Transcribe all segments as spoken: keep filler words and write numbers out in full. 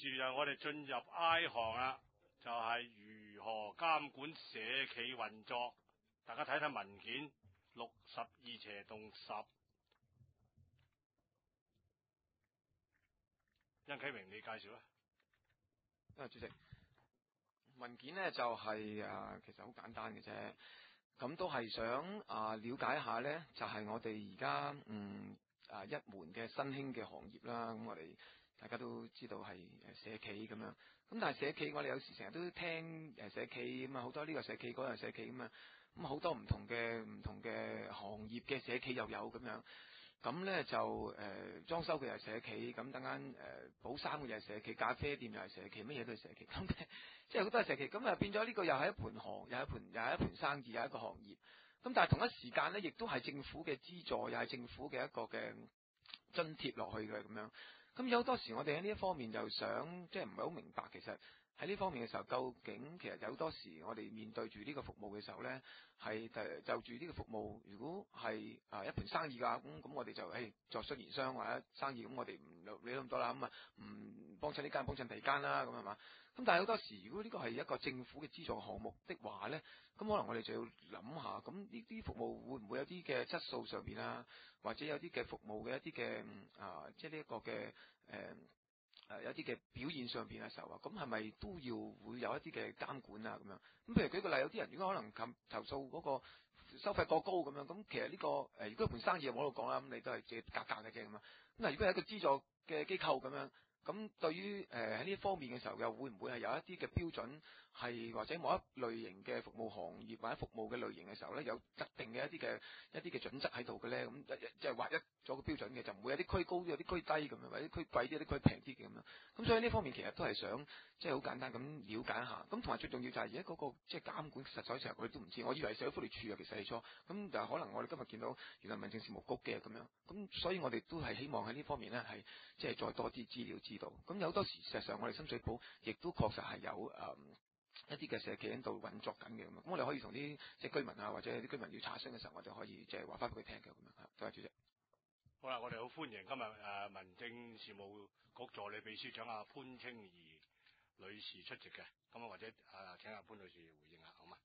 住就我哋進入 I 行啦，就係、是、如何監管社企運作。大家睇睇文件六十二斜棟十，殷啟榮你介紹啦。 啊，主席，文件呢就係、是、啊，其實好簡單嘅啫。咁都係想啊了解一下呢，就係、是、我哋而家嗯啊一門嘅新興嘅行業啦。咁我哋大家都知道係誒社企咁樣。咁但係社企我哋有時成日都聽誒社企咁啊，好多呢個社企嗰個社企咁啊，咁好多唔同嘅唔同嘅行業嘅社企又有咁樣。咁咧就誒、呃、裝修嘅又係社企，咁等間誒補衫嘅又係社企，咖啡店又係社企，乜嘢都係社企，咁即係好多係社企，咁啊變咗呢個又係一盤行，又係一盤又係一盤生意，又係一個行業。咁但係同一時間咧，亦都係政府嘅資助，又係政府嘅一個嘅津貼落去嘅咁樣。咁有好多時我哋喺呢一方面就想，即係唔係好明白其實。喺呢方面嘅時候，究竟其實有好多時我哋面對住呢個服務嘅時候呢，係誒就住呢個服務，如果係啊一盤生意㗎，咁咁我哋就誒作商言商或者生意，咁我哋唔理咁多啦，咁啊唔幫襯呢間幫襯第二間啦，咁係嘛？咁但係好多時，如果呢個係一個政府嘅資助項目的話呢，咁可能我哋就要諗下，咁呢啲服務會唔會有啲嘅質素上邊啊，或者有啲嘅服務嘅一啲嘅啊，即係呢一個嘅誒。呃誒、呃、有啲嘅表現上邊嘅時候啊，咁係咪都要會有一啲嘅監管啊咁樣？咁譬如舉個例，有啲人如果可能投投訴嗰個收費過高咁樣，咁其實呢、這個誒、呃、如果一盤生意我喺度講啦，咁你都係自己格價嘅啫咁樣。咁但係如果係一個資助嘅機構咁樣，咁對於誒喺呢一方面嘅時候，又會唔會係有一啲嘅標準係或者某一類型嘅服務行業或者服務嘅類型嘅時候咧，有特定嘅一啲嘅一啲嘅準則喺度嘅咧？咁即係劃一咗個標準嘅，就唔會有啲區高啲，有啲區低咁樣，或者區貴啲，有啲區平啲嘅咁樣。咁所以呢方面其實都係想即係好簡單咁了解一下。咁同埋最重要就係而家嗰個即係監管實在成日我哋都唔知。我以為社會福利署啊，其實係錯。咁但係可能我哋今日見到原來民政事務局嘅咁樣。咁所以我哋都係希望喺呢方面咧係即係再多啲資料知道。咁有好多時事實上我哋深水埗亦都確實係有誒、嗯、一啲嘅社企喺度運作緊嘅咁樣。咁我哋可以同啲即係居民啊，或者啲居民要查詢嘅時候，我就可以即係話翻俾佢聽嘅咁樣。多謝主席。 好啦，我哋好歡迎今日誒、呃、民政事務局助理秘書長阿潘清儀女士出席嘅，咁啊或者誒、呃、請阿潘女士回應下好嗎？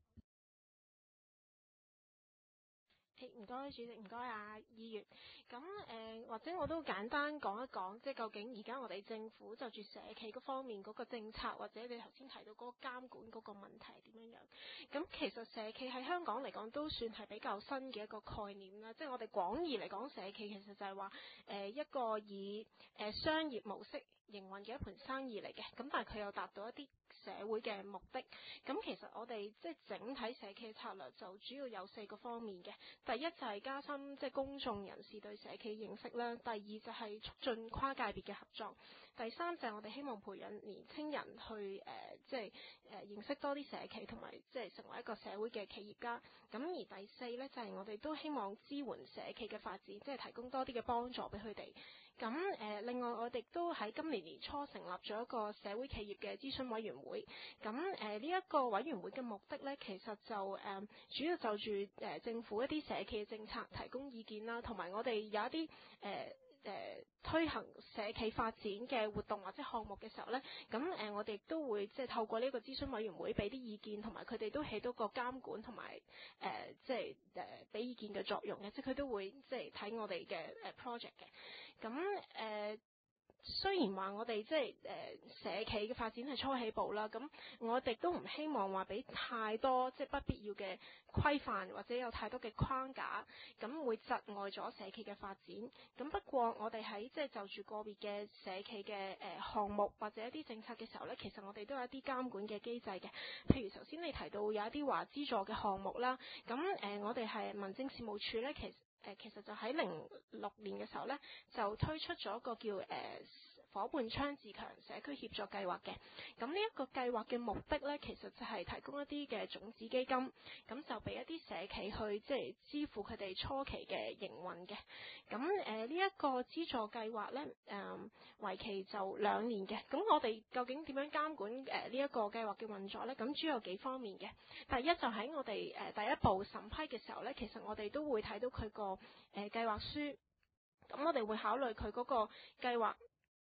誒唔該，主席唔該啊，議員。咁誒、呃，或者我都簡單講一講，即係究竟而家我哋政府就住社企嗰方面嗰個政策，或者你頭先提到嗰個監管嗰個問題係點樣樣？咁其實社企喺香港嚟講都算係比較新嘅一個概念啦。即係我哋廣義嚟講，社企其實就係話誒一個以誒、呃、商業模式營運嘅一盤生意嚟嘅。咁但係佢又達到一啲社會嘅目的。咁其實我哋即係整體社企策略就主要有四個方面嘅。第一就係加深即係公眾人士對社企認識啦，第二就係促進跨界別嘅合作，第三就係我哋希望培養年青人去誒、呃、即係誒、呃、認識多啲社企，同埋即係成為一個社會嘅企業家。咁而第四咧就係、是、我哋都希望支援社企嘅發展，即係提供多啲嘅幫助俾佢哋。咁誒、呃，另外我哋都喺今年年初成立咗一個社會企業嘅諮詢委員會。咁誒呢一個委員會嘅目的咧，其實就誒、呃、主要就住誒、呃、政府一啲社企嘅政策提供意見啦，同埋我哋有一啲誒誒推行社企發展嘅活動或者項目嘅時候咧，咁誒、呃、我哋都會即係透過呢個諮詢委員會俾啲意見，同埋佢哋都起到個監管同埋誒即係誒俾意見嘅作用嘅，即係佢都會即係睇我哋嘅誒 project 嘅。咁誒、呃，雖然話我哋即係誒社企嘅發展係初起步啦，咁我哋都唔希望話俾太多即係不必要嘅規範或者有太多嘅框架，咁會窒礙咗社企嘅發展。咁不過我哋喺即係就住個別嘅社企嘅誒項目或者一啲政策嘅時候咧，其實我哋都有一啲監管嘅機制嘅。譬如頭先你提到有一啲話資助嘅項目啦，咁誒、呃、我哋係民政事務處咧，其實誒其實就喺零六年嘅時候咧，就推出咗一個叫誒、呃、夥伴倡自強社區協作計劃嘅。咁呢一個計劃嘅目的咧，其實就係提供一啲嘅種子基金，咁就俾一啲社企去即係支付佢哋初期嘅營運嘅。咁誒呢一個資助計劃咧，誒、呃、為期就兩年嘅。咁我哋究竟點樣監管誒呢一個計劃嘅運作咧？咁主要有幾方面嘅。第一就喺我哋誒、呃、第一步審批嘅時候咧，其實我哋都會睇到佢個誒計劃書，咁我哋會考慮佢嗰個計劃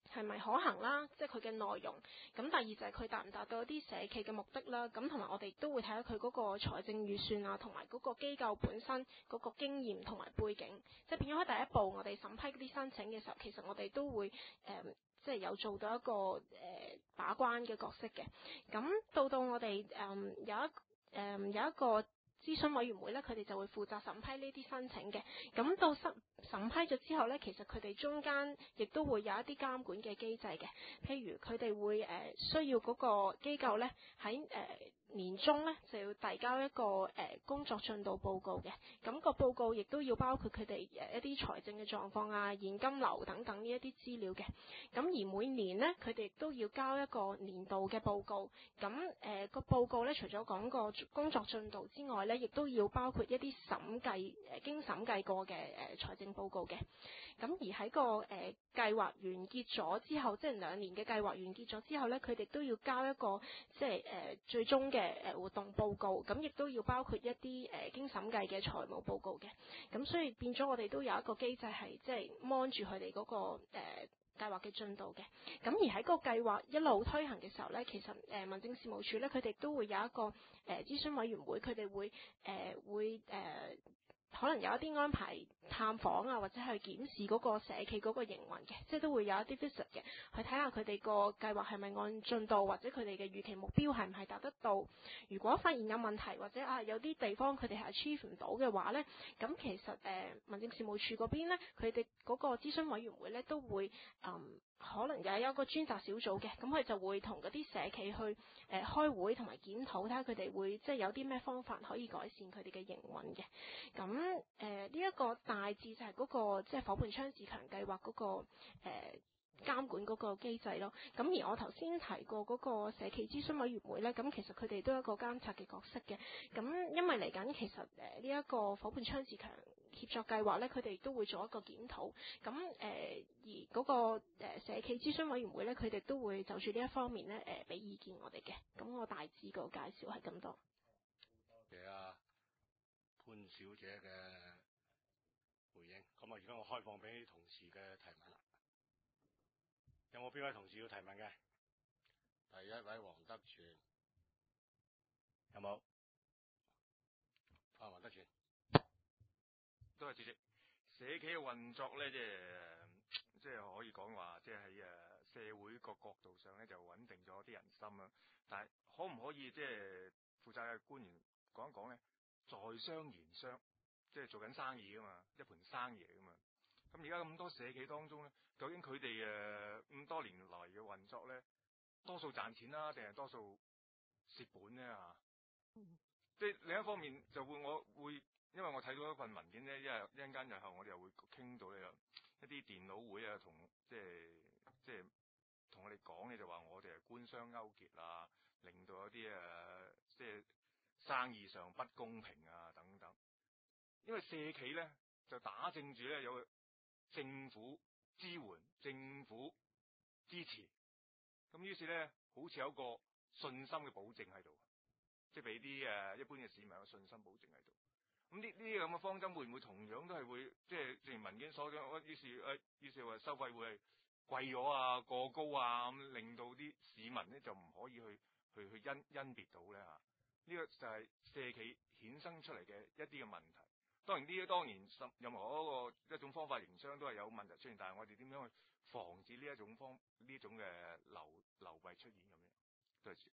係咪可行啦，即係佢嘅內容。咁第二就係佢達唔達到一啲社企嘅目的啦。咁同埋我哋都會睇下佢嗰個財政預算啊，同埋嗰個機構本身嗰個經驗同埋背景。即係變咗喺第一步，我哋審批嗰啲申請嘅時候，其實我哋都會誒、呃，即係有做到一個誒、呃、把關嘅角色嘅。咁到到我哋誒、呃、有一誒、呃、有一個諮詢委員會咧，佢哋就會負責審批呢啲申請嘅。咁到審審批咗之後咧，其實佢哋中間亦都會有一啲監管嘅機制嘅。譬如佢哋會誒、呃、需要嗰個機構咧喺誒年中咧就要遞交一個誒、呃、工作進度報告嘅。咁、個報告亦都要包括佢哋誒一啲財政嘅狀況啊、現金流等等呢一啲資料嘅。咁而每年咧，佢哋亦都要交一個年度嘅報告。咁誒、呃個報告咧，除咗講個工作進度之外咧，亦都要包括一啲審計誒、呃、經審計過嘅誒、呃、財政報告嘅。咁而喺個誒、呃、計劃完結咗之後，即係兩年嘅計劃完結咗之後咧，佢哋都要交一個即係誒、呃、最終嘅誒活動報告。咁亦都要包括一啲誒、呃、經審計嘅財務報告嘅。咁所以變咗我哋都有一個機制係即係 mon 住佢哋嗰個誒、呃計劃嘅進度嘅。咁而喺個計劃一路推行嘅時候咧，其實誒、呃、民政事務處咧，佢哋都會有一個誒、呃、諮詢委員會，佢哋會誒、呃、會誒、呃、可能有一啲安排探訪啊，或者係檢視嗰個社企嗰個營運嘅，即係都會有一啲 visit 嘅，去睇下佢哋個計劃係咪按進度，或者佢哋嘅預期目標係唔係達得到。如果發現有問題，或者啊有啲地方佢哋係 achieve 唔到嘅話咧，咁其實誒、呃、民政事務處嗰邊咧，佢哋嗰個諮詢委員會咧都會嗯可能又有一個專責小組嘅，咁佢就會同嗰啲社企去誒、呃、開會同埋檢討，睇下佢哋會即係有啲咩方法可以改善佢哋嘅營運嘅。咁誒呢一個大致就係嗰、嗰個即係伙伴倡自強計劃嗰個誒、呃監管嗰個機制咯，咁而我頭先提過嗰個社企諮詢委員會咧，咁其實佢哋都有一個監察嘅角色嘅。咁因為嚟緊其實誒呢一個伙伴倡自強協作計劃咧，佢哋都會做一個檢討。咁誒、呃、而嗰個誒社企諮詢委員會咧，佢哋都會就住呢一方面咧誒俾意見我哋嘅。咁我大致個介紹係咁多。 多謝啊潘小姐嘅回應。咁啊，而家我開放俾同事嘅提問啦。有冇邊位同事要提問嘅？第一位黃德全，有冇？啊，黃德全， 多謝主席。社企嘅運作咧，即係即係可以講話，即係喺誒社會個角度上咧，就穩定咗啲人心啦。但係可唔可以即係負責嘅官員講一講咧？在商言商，即係做緊生意噶嘛，一盤生意嚟噶嘛。咁而家咁多社企當中咧，究竟佢哋誒咁多年來嘅運作咧，多數賺錢啦，定係多數蝕本咧嚇？嗯、即係另一方面就會我會，因為我睇到一份文件咧，一日一陣間日後我哋又會傾到咧，一啲電腦會啊，同即係即係同我哋講咧，就話我哋係官商勾結啊，令到一啲誒即係生意上不公平啊等等。因為社企咧就打正住咧有政府支援、政府支持，咁於是咧好似有一個信心嘅保證喺度，即係俾啲誒一般嘅市民有信心保證喺度。咁呢呢啲咁嘅方針會唔會同樣都係會即係正如文件所講，於是誒於是話收費會係貴咗啊、過高啊，咁令到啲市民咧就唔可以去去去甄甄別到咧嚇。呢個就係社企衍生出嚟嘅一啲嘅問題。當然呢啲當然任何一個一種方法營商都係有問題出現，但係我哋點樣去防止呢一種方呢種嘅流流弊出現咁樣？多謝。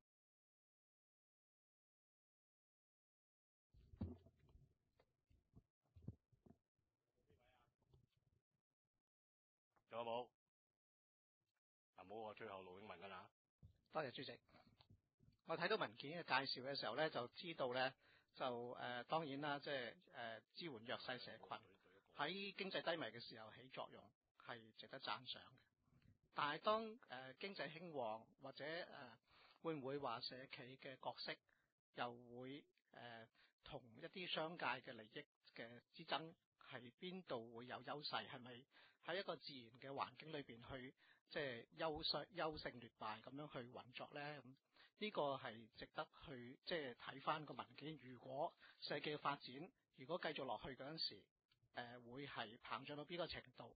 仲有冇？嗱，冇我最後盧永文㗎啦。 多謝主席。我睇到文件嘅介紹嘅時候咧，就知道咧就誒、呃、當然啦，即係誒支援弱勢社群喺經濟低迷嘅時候起作用係值得讚賞嘅。但係當誒、呃、經濟興旺或者誒、呃、會唔會話社企嘅角色又會誒同、呃、一啲商界嘅利益嘅之爭係邊度會有優勢？係咪喺一個自然嘅環境裏邊去即係優勢優勝劣敗咁樣去運作咧？咁呢個係值得去即係睇翻個文件。如果社企嘅發展如果繼續落去嗰陣時，誒、呃、會係膨脹到邊個程度？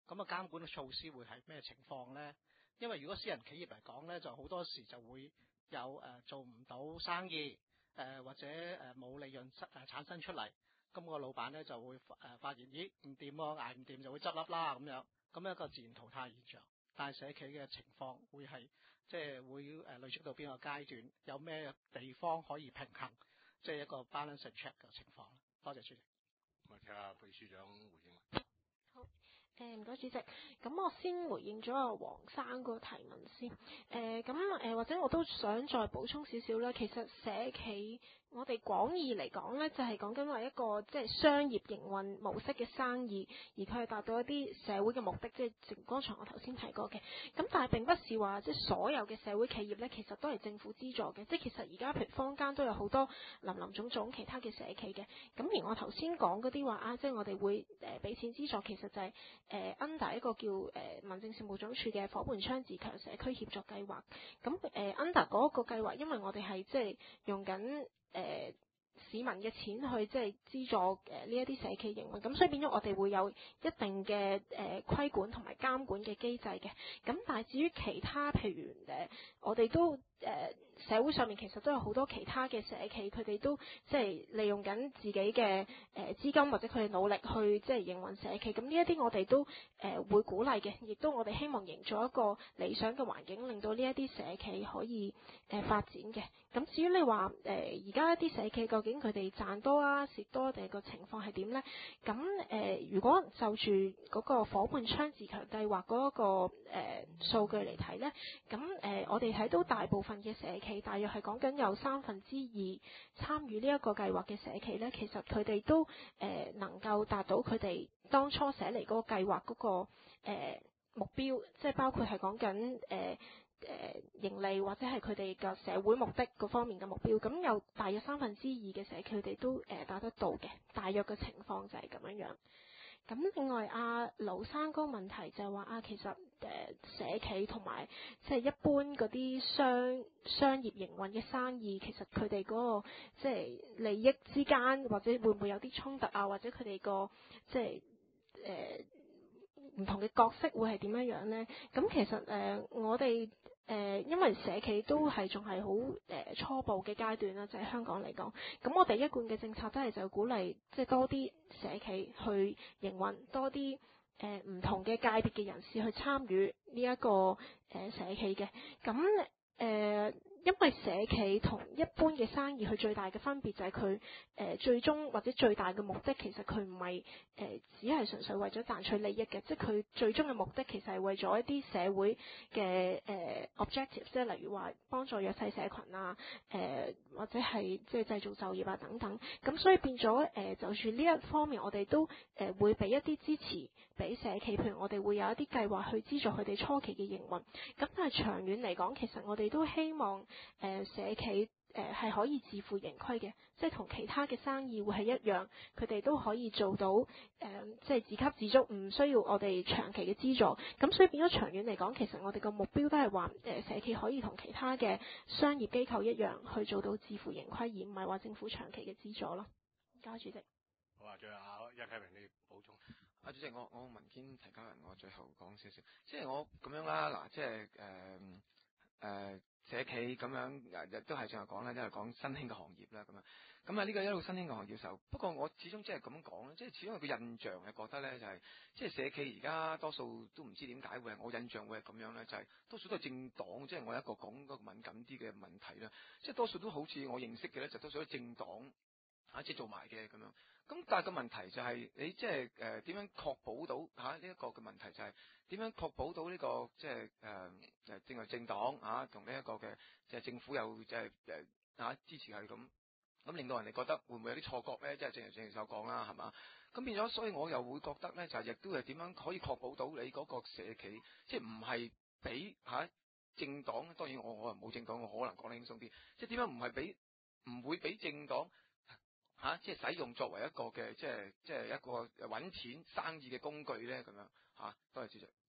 咁啊監管嘅措施會係咩情況咧？因為如果私人企業嚟講咧，就好多時就會有誒、呃、做唔到生意，誒、呃、或者誒冇利潤誒產生出嚟，咁、個老闆咧就會誒、呃、發現，咦唔掂喎，捱唔掂就會執笠啦咁樣，咁一個自然淘汰現象。但係社企嘅情況會係即係會誒累積到邊個階段，有咩地方可以平衡，即係一個 balance and check 嘅情況。多謝主席。 我聽下秘書長回應。 誒唔該主席，咁我先回應咗阿黃生個提問先。誒咁誒或者我都想再補充少少啦。其實社企我哋廣義嚟講咧，就係講緊話一個即係商業營運模式嘅生意，而佢係達到一啲社會嘅目的，即係正剛才我頭先提過嘅。咁但係並不是話即係所有嘅社會企業咧，其實都係政府資助嘅。即係其實而家譬如坊間都有好多林林總總其他嘅社企嘅。咁而我頭先講嗰啲話啊，即係我哋會誒俾錢資助，其實就係、是。誒 under 一個叫誒、呃、民政事務總署嘅伙伴倡自強社區協作計劃，咁誒、呃、under 嗰個計劃，因為我哋係即係用緊誒、呃、市民嘅錢去即係資助誒呢一啲社企營運，咁所以變咗我哋會有一定嘅誒、呃、規管同埋監管嘅機制嘅。咁但係至於其他譬如誒、呃，我哋都誒。呃社會上面其實都有好多其他嘅社企，佢哋都即係利用緊自己嘅誒資金或者佢哋努力去即係營運社企。咁呢一啲我哋都誒、呃、會鼓勵嘅，亦都我哋希望營造一個理想嘅環境，令到呢一啲社企可以誒、呃、發展嘅。咁至於你話誒而家一啲社企究竟佢哋賺多啊蝕多定係個情況係點咧？咁誒、呃、如果就住嗰個夥伴倡自強計劃嗰、那個誒、呃、數據嚟睇咧，咁誒、呃、我哋睇到大部分嘅社企大約係講緊有三分之二參與呢一個計劃嘅社企咧，其實佢哋都誒、呃、能夠達到佢哋當初寫嚟嗰個計劃嗰、那個誒、呃、目標，即係包括係講緊誒誒盈利或者係佢哋嘅社會目的嗰方面嘅目標。咁有大約三分之二嘅社企佢哋都誒、呃、達得到嘅，大約嘅情況就係咁樣樣。咁另外阿盧生嗰個問題就係話啊，其實誒、呃、社企同埋即係一般嗰啲商商業營運嘅生意，其實佢哋嗰個即係利益之間，或者會唔會有啲衝突啊？或者佢哋個即係誒唔同嘅角色會係點樣樣咧？咁其實誒、呃、我哋。誒、呃，因為社企都係仲係好誒初步嘅階段啦，就喺、是、香港嚟講，咁我哋一貫嘅政策都係就鼓勵，即係多啲社企去營運，多啲誒唔同嘅界別嘅人士去參與呢一個誒、呃、社企嘅，咁誒。呃因為社企同一般嘅生意，佢最大嘅分別就係佢誒最終或者最大嘅目的，其實佢唔係誒只係純粹為咗賺取利益嘅，即係佢最終嘅目的其實係為咗一啲社會嘅誒、呃、objective，即係例如話幫助弱勢社群啊，誒、呃、或者係即係製造就業啊等等。咁所以變咗誒、呃，就算呢一方面，我哋都誒、呃、會俾一啲支持俾社企，譬如我哋會有一啲計劃去資助佢哋初期嘅營運。咁但係長遠嚟講，其實我哋都希望。誒、呃、社企誒係、呃、可以自負盈虧嘅，即係同其他嘅生意會係一樣，佢哋都可以做到誒、呃，即係自給自足，唔需要我哋長期嘅資助。咁所以變咗長遠嚟講，其實我哋個目標都係話誒社企可以同其他嘅商業機構一樣去做到自負盈虧，而唔係話政府長期嘅資助咯。交主席。 好啊，最後一啟明你補充。 啊，主席，我我文件提交人，我最後講少少，即係我咁樣啦，嗱，即係誒誒。呃呃社企咁樣誒，亦都係上日講啦，即係講新興嘅行業啦，咁樣咁啊呢個一路新興嘅行業時候，不過我始終即係咁講咧，即係始終有個印象係覺得咧，就係即係社企而家多數都唔知點解會係我印象會係咁樣咧，就係多數都係政黨，即係我一個講嗰個敏感啲嘅問題啦，即係多數都好似我認識嘅咧，就多數都政黨嚇即係做埋嘅咁樣。咁但係個問題就係你即係誒點樣確保到嚇呢一個嘅問題就係點樣確保到呢個即係誒誒正係政黨嚇同呢一個嘅即係政府又即係誒嚇支持係咁，咁令到人哋覺得會唔會有啲錯覺咧？即係正如正如所講啦，係嘛？咁變咗，所以我又會覺得咧，就係亦都係點樣可以確保到你嗰個社企，即係唔係俾嚇政黨？當然我我又冇政黨，我可能講得輕鬆啲，即係點樣唔係俾唔會俾政黨？嚇、啊，即係使用作為一個嘅，即係即係一個揾錢生意嘅工具咧，咁樣嚇。多謝主席。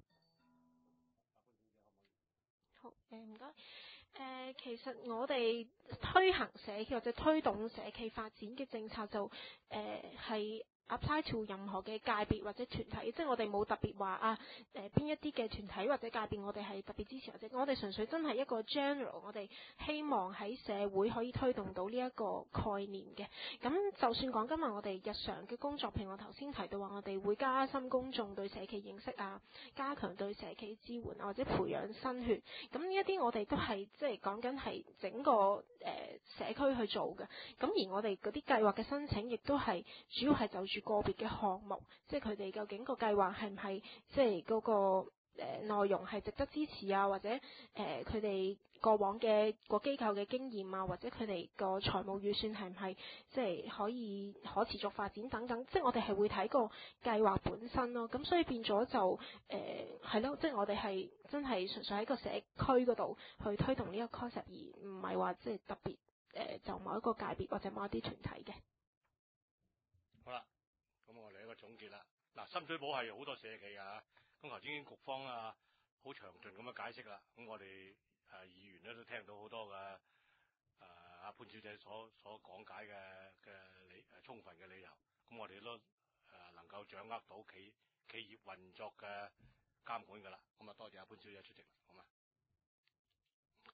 好，誒唔該。誒、呃，其實我哋推行社企或者推動社企發展嘅政策就誒係 apply to 任何嘅界別或者團體，即係我哋冇特別話啊誒邊一啲嘅團體或者界別我哋係特別支持，或者我哋純粹真係一個 general， 我哋希望喺社會可以推動到呢一個概念嘅。咁就算講今日我哋日常嘅工作，譬如我頭先提到話，我哋會加深公眾對社企認識啊，加強對社企支援啊，或者培養新血。咁呢一啲我哋都係即係講緊係整個誒、呃、社區去做嘅。咁而我哋嗰啲計劃嘅申請，亦都係主要係就住個別嘅項目，即係佢哋究竟個計劃係唔係即係嗰個誒內容係值得支持啊，或者誒佢哋過往嘅個機構嘅經驗啊，或者佢哋個財務預算係唔係即係可以可持續發展等等，即係我哋係會睇個計劃本身咯。咁所以變咗就誒係咯，即係我哋係真係純粹喺個社區嗰度去推動呢個 concept，而唔係話即係特別誒、呃、就某一個界別或者某一啲團體嘅。 好啦，咁我哋一個總結啦。嗱，深水埗係好多社企㗎，咁頭先局方啊好詳盡咁樣解釋啦。咁我哋誒、呃、議員咧都聽到好多嘅誒阿潘小姐所所講解嘅嘅理誒充分嘅理由。咁我哋都誒、呃、能夠掌握到企企業運作嘅監管㗎啦。咁啊，多謝阿潘小姐出席啦，好嘛？